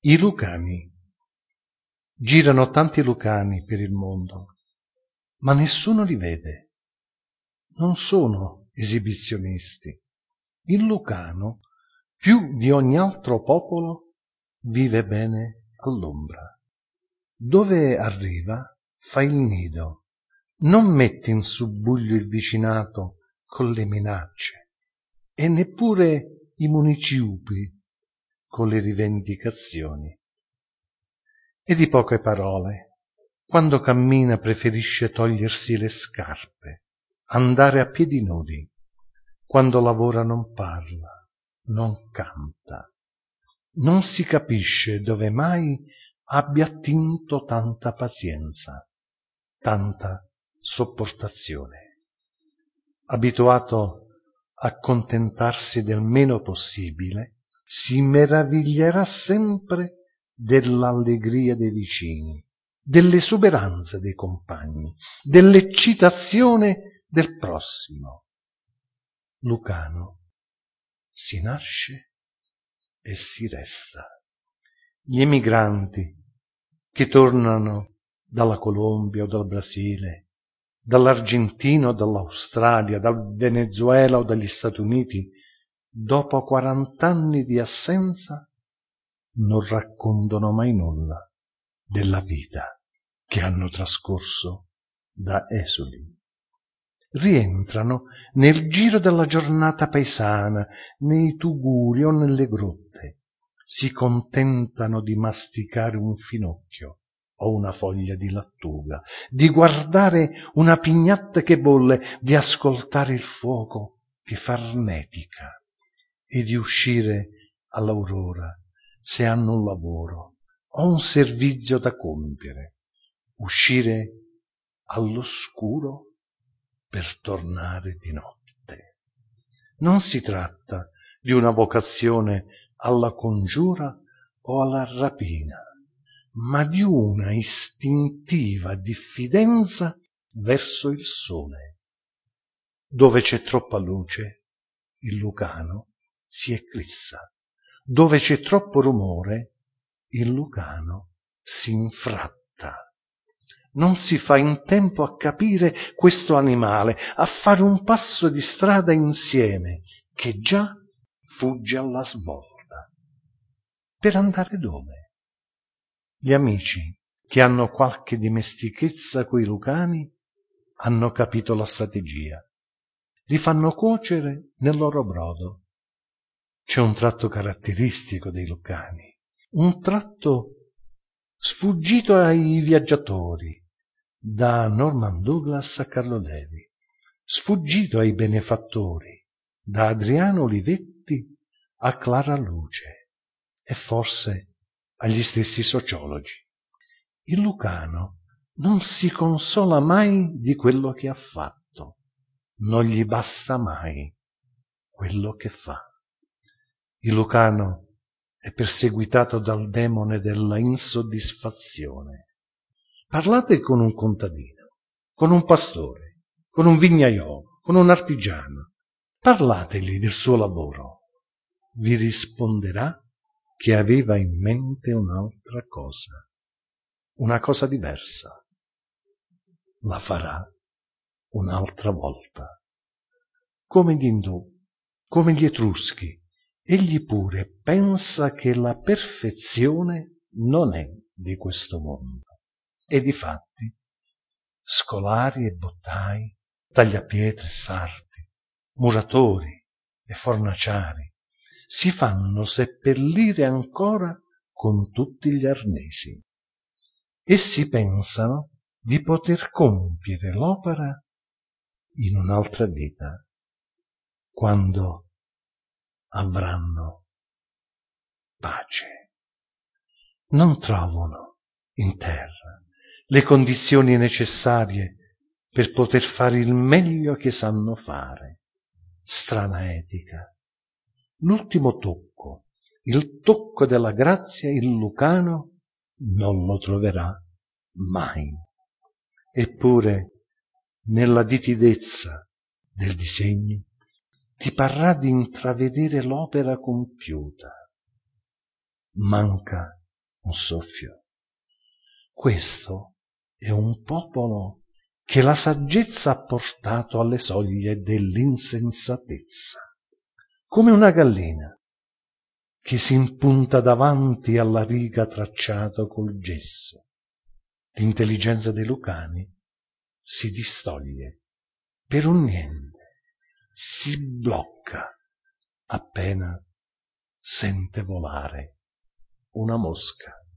I lucani. Girano tanti lucani per il mondo, ma nessuno li vede. Non sono esibizionisti. Il lucano, più di ogni altro popolo, vive bene all'ombra. Dove arriva, fa il nido, non mette in subbuglio il vicinato con le minacce e neppure i municipi con le rivendicazioni. E di poche parole. Quando cammina preferisce togliersi le scarpe, andare a piedi nudi. Quando lavora non parla, non canta. Non si capisce dove mai abbia attinto tanta pazienza, tanta sopportazione. Abituato a accontentarsi del meno possibile, si meraviglierà sempre dell'allegria dei vicini, dell'esuberanza dei compagni, dell'eccitazione del prossimo. Lucano si nasce e si resta. Gli emigranti che tornano dalla Colombia o dal Brasile, dall'Argentina o dall'Australia, dal Venezuela o dagli Stati Uniti, dopo 40 anni di assenza, non raccontano mai nulla della vita che hanno trascorso da esuli. Rientrano nel giro della giornata paesana, nei tuguri o nelle grotte. Si contentano di masticare un finocchio o una foglia di lattuga, di guardare una pignatta che bolle, di ascoltare il fuoco che farnetica e di uscire all'aurora se hanno un lavoro o un servizio da compiere, uscire all'oscuro per tornare di notte. Non si tratta di una vocazione alla congiura o alla rapina, ma di una istintiva diffidenza verso il sole. Dove c'è troppa luce, il lucano si eclissa. Dove c'è troppo rumore, il lucano si infratta. Non si fa in tempo a capire questo animale, a fare un passo di strada insieme, che già fugge alla svolta. Per andare dove? Gli amici che hanno qualche dimestichezza coi lucani hanno capito la strategia. Li fanno cuocere nel loro brodo. C'è un tratto caratteristico dei lucani, un tratto sfuggito ai viaggiatori, da Norman Douglas a Carlo Levi, sfuggito ai benefattori, da Adriano Olivetti a Clara Luce e forse agli stessi sociologi. Il lucano non si consola mai di quello che ha fatto, non gli basta mai quello che fa. Il lucano è perseguitato dal demone della insoddisfazione. Parlate con un contadino, con un pastore, con un vignaiolo, con un artigiano. Parlategli del suo lavoro. Vi risponderà che aveva in mente un'altra cosa, una cosa diversa. La farà un'altra volta. Come gli Indù, come gli Etruschi, egli pure pensa che la perfezione non è di questo mondo. E difatti, scolari e bottai, tagliapietre e sarti, muratori e fornaciari, si fanno seppellire ancora con tutti gli arnesi. Essi pensano di poter compiere l'opera in un'altra vita, quando avranno pace. Non trovano in terra le condizioni necessarie per poter fare il meglio che sanno fare. Strana etica. L'ultimo tocco, il tocco della grazia, il lucano non lo troverà mai. Eppure, nella nitidezza del disegno, ti parrà di intravedere l'opera compiuta. Manca un soffio. Questo è un popolo che la saggezza ha portato alle soglie dell'insensatezza, come una gallina che si impunta davanti alla riga tracciata col gesso. L'intelligenza dei lucani si distoglie per un niente, si blocca appena sente volare una mosca.